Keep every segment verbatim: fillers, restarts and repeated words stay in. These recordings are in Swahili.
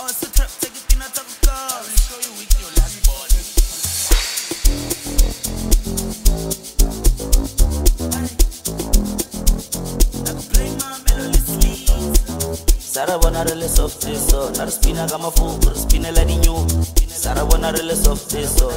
Sarabona rele soft so, nar spina kama fuku, spina la di new. Sarabona rele soft so.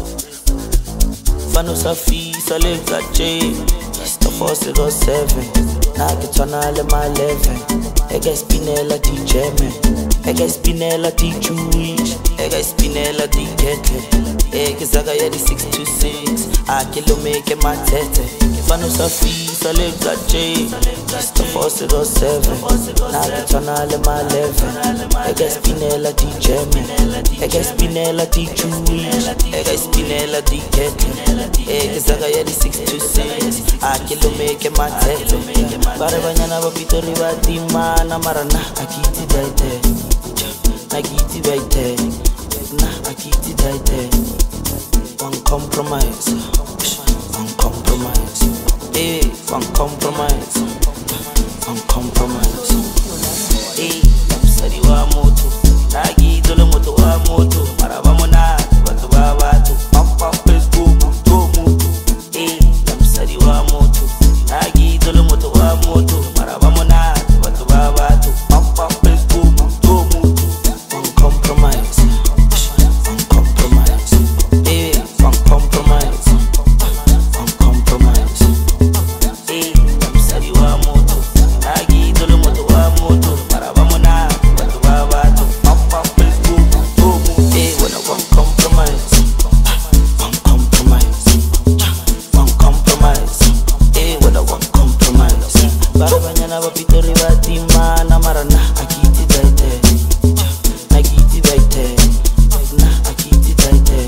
Fano safi, sale gache, sto force go seven. Na ke tshwana le ma eleven. Ega spinella di jeme, ega spinella di Jewish, ega spinella di kete. Ega zaga ya di six two six, a kilo make ma tete. Fano safi, sale gache, sto force go seven. Na ke tshwana le ma eleven. Ega spinella di jeme, ega spinella di Jewish, ega spinella di kete. Ega zaga ya di six two six, a kilo make ma tete. Bare banyana ba pitori ba tima na marana akiti daite, akiti daite, na akiti daite. One compromise, one compromise, eh, one compromise, one compromise. Eh, sari wa moto, nagi dole moto wa moto, maraba mona, batu ba batu, pampa Facebook, moto moto. Eh, sari wa moto, nagi dole moto wa moto, maraba mona, batu ba batu, pampa Facebook, moto moto. One compromise, one compromise, eh, one compromise, one compromise. Eh, sari wa moto, nagi dole moto wa moto, maraba mona, batu ba batu, pampa Facebook, moto moto. Eh, when I want compromise, one compromise, one compromise. Eh, when I want compromise. Bare banyana ba pitori ba tima na marana akiti daite, akiti daite, na akiti daite.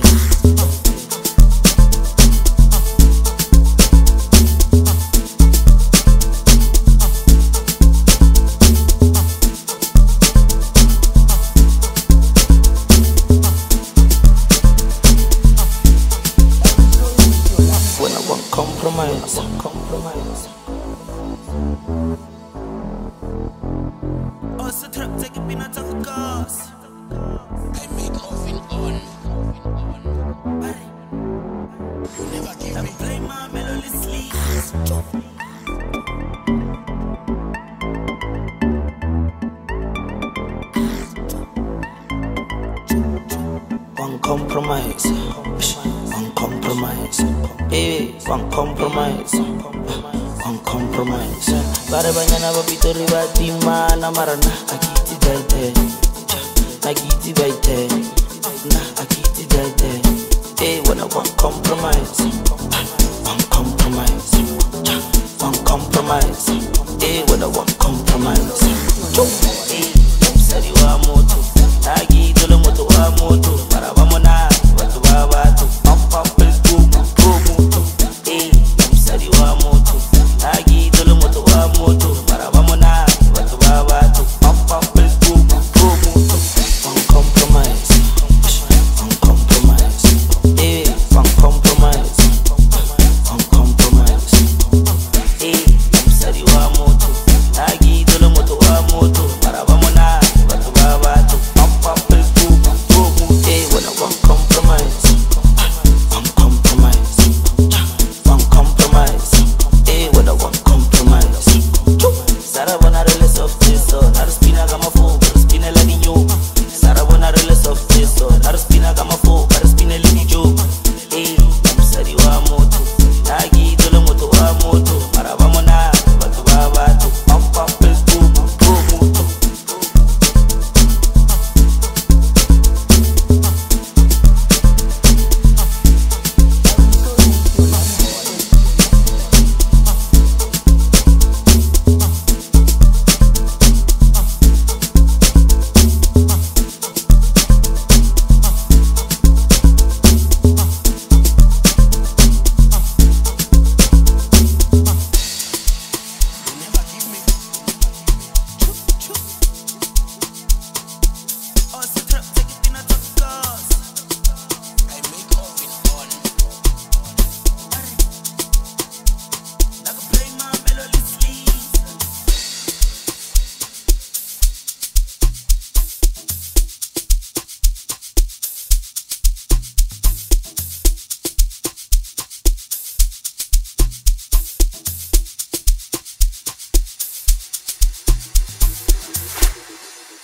When I want compromise, compromise. Also trap take a peanut of gas. I make oven on. You never give me. I play my melody sleep. One compromise, one compromise, eh, one compromise, one compromise. Bare banyana ba pitori ba tima na marana akiti daite, akiti daite, na akiti daite. Eh, when I want compromise, one compromise, one compromise. Eh, when I want compromise.